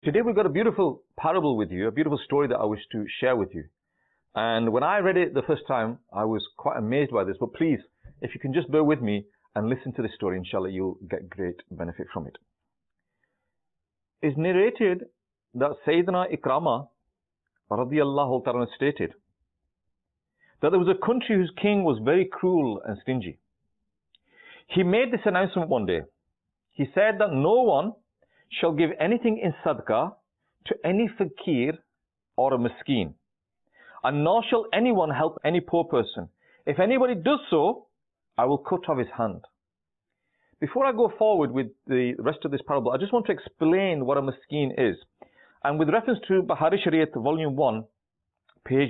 Today we've got a beautiful parable with you, a beautiful story that I wish to share with you. And when I read it the first time, I was quite amazed by this. But please, if you can just bear with me and listen to this story, inshallah, you'll get great benefit from it. It's narrated that Sayyidina Ikrama radiyallahu ta'ala stated that there was a country whose king was very cruel and stingy. He made this announcement one day. He said that no one shall give anything in sadaqah to any fakir or a miskeen, and nor shall anyone help any poor person. If anybody does so, I will cut off his hand. Before I go forward with the rest of this parable, I just want to explain what a miskeen is. And with reference to Bahari Shariat, volume 1, page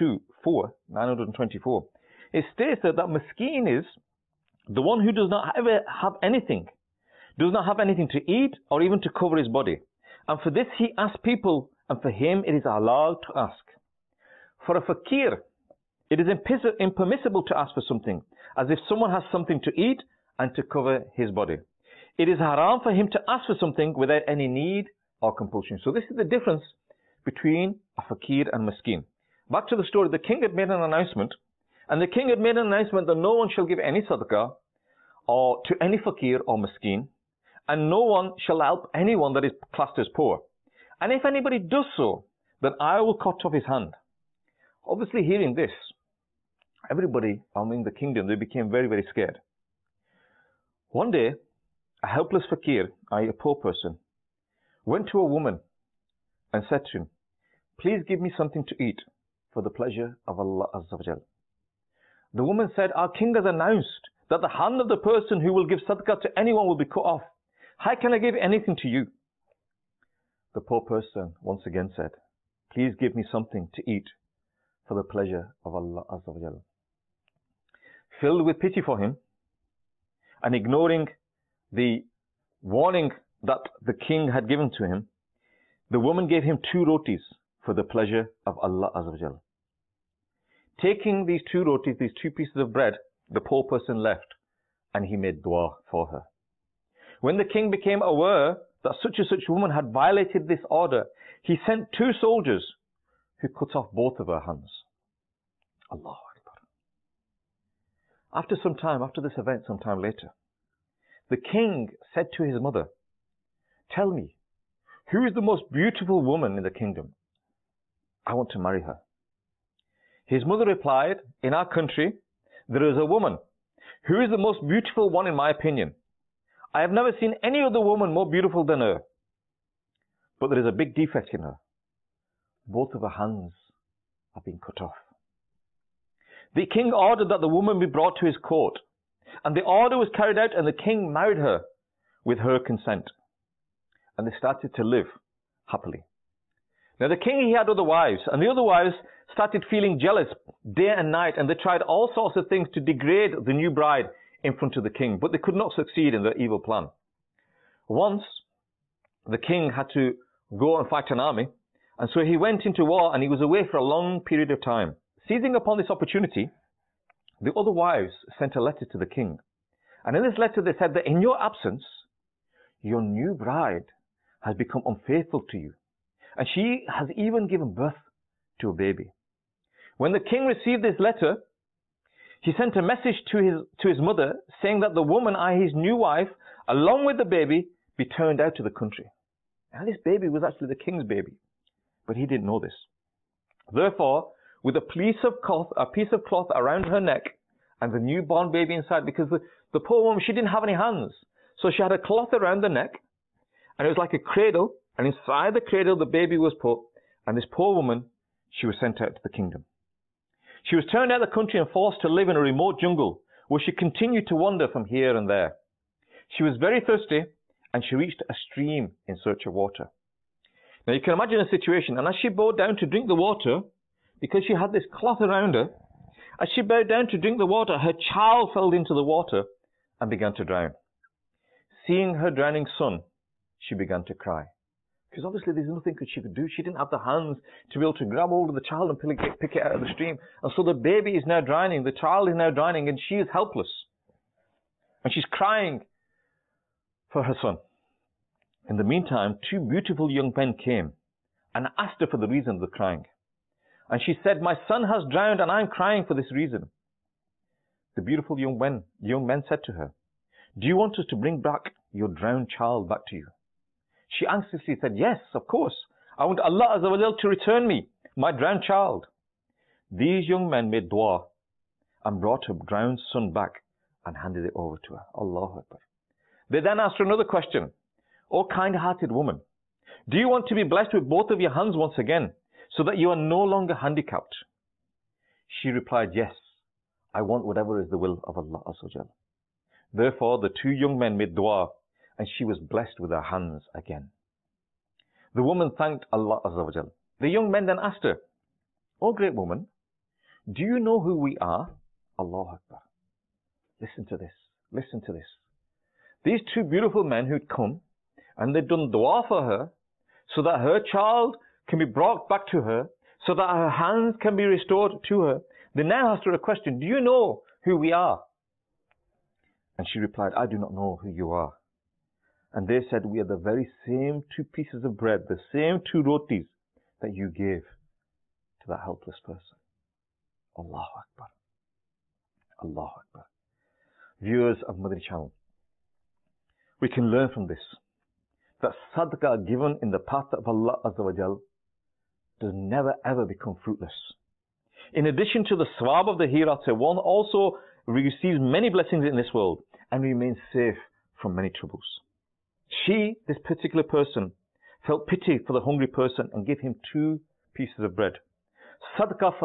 924, it states that miskeen is the one who does not ever have anything, does not have anything to eat or even to cover his body. And for this he asks people, and for him it is allowed to ask. For a fakir, it is impermissible to ask for something, as if someone has something to eat and to cover his body. It is haram for him to ask for something without any need or compulsion. So this is the difference between a fakir and miskeen. Back to the story, the king had made an announcement, and the king had made an announcement that no one shall give any sadaqah or to any fakir or miskeen, and no one shall help anyone that is classed as poor. And if anybody does so, then I will cut off his hand. Obviously, hearing this, everybody in the kingdom, they became very, very scared. One day, a helpless fakir, a poor person, went to a woman and said to him, "Please give me something to eat for the pleasure of Allah Azza wa Jal." The woman said, "Our king has announced that the hand of the person who will give sadaqah to anyone will be cut off. How can I give anything to you?" The poor person once again said, "Please give me something to eat for the pleasure of Allah Azza wa Jal." Filled with pity for him and ignoring the warning that the king had given to him, the woman gave him 2 rotis for the pleasure of Allah Azza wa Jal. Taking these 2 rotis, these 2 pieces of bread, the poor person left and he made dua for her. When the king became aware that such and such woman had violated this order, he sent 2 soldiers who cut off both of her hands. Allahu Akbar. After some time, after this event, some time later, the king said to his mother, "Tell me, who is the most beautiful woman in the kingdom? I want to marry her." His mother replied, "In our country, there is a woman who is the most beautiful one in my opinion. I have never seen any other woman more beautiful than her. But there is a big defect in her. Both of her hands have been cut off." The king ordered that the woman be brought to his court, and the order was carried out, and the king married her with her consent. And they started to live happily. Now the king, he had other wives, and the other wives started feeling jealous day and night, and they tried all sorts of things to degrade the new bride in front of the king, but they could not succeed in their evil plan. Once, the king had to go and fight an army, and so he went into war, and he was away for a long period of time. Seizing upon this opportunity, the other wives sent a letter to the king, and in this letter they said that in your absence, your new bride has become unfaithful to you, and she has even given birth to a baby. When the king received this letter, he sent a message to his mother saying that the woman, his new wife, along with the baby, be turned out to the country. Now this baby was actually the king's baby, but he didn't know this. Therefore, with a piece of cloth around her neck and the newborn baby inside, because the poor woman, she didn't have any hands, so she had a cloth around the neck, and it was like a cradle, and inside the cradle the baby was put, and this poor woman, she was sent out to the kingdom. She was turned out of the country and forced to live in a remote jungle, where she continued to wander from here and there. She was very thirsty, and she reached a stream in search of water. Now you can imagine a situation, and as she bowed down to drink the water, because she had this cloth around her, as she bowed down to drink the water, her child fell into the water and began to drown. Seeing her drowning son, she began to cry. Because obviously there's nothing she could do. She didn't have the hands to be able to grab hold of the child and pick it out of the stream. And so the baby is now drowning, the child is now drowning, and she is helpless. And she's crying for her son. In the meantime, two beautiful young men came and asked her for the reason of the crying. And she said, "My son has drowned and I'm crying for this reason." The beautiful young men said to her, "Do you want us to bring back your drowned child back to you?" She anxiously said, "Yes, of course. I want Allah Azza wa Jal to return me my drowned child." These young men made dua and brought her drowned son back and handed it over to her. Allahu Akbar. They then asked her another question. "O kind-hearted woman, do you want to be blessed with both of your hands once again, so that you are no longer handicapped?" She replied, "Yes, I want whatever is the will of Allah Azza wa Jal." Therefore, the two young men made dua, and she was blessed with her hands again. The woman thanked Allah Azza wa Jal. The young men then asked her, "O great woman, do you know who we are?" Allahu Akbar. Listen to this. Listen to this. These two beautiful men who'd come and they'd done dua for her so that her child can be brought back to her, so that her hands can be restored to her. They now asked her a question. "Do you know who we are?" And she replied, "I do not know who you are." And they said, "We are the very same two pieces of bread, the same two rotis that you gave to that helpless person." Allahu Akbar. Allahu Akbar. Viewers of Madani Channel, we can learn from this that sadaqah given in the path of Allah Azza wa Jal does never ever become fruitless. In addition to the sawab of the hereafter, one also receives many blessings in this world and remains safe from many troubles. This particular person, felt pity for the hungry person and gave him 2 pieces of bread. Sadaqah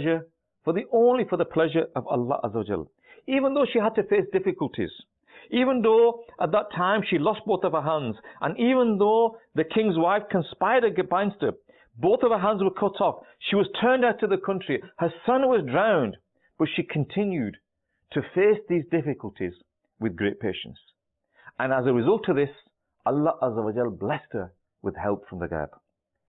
only for the pleasure of Allah Azza wa Jal. Even though she had to face difficulties, even though at that time she lost both of her hands, and even though the king's wife conspired against her, both of her hands were cut off, she was turned out of the country, her son was drowned, but she continued to face these difficulties with great patience. And as a result of this, Allah Azza wa Jal blessed her with help from the Ghaib.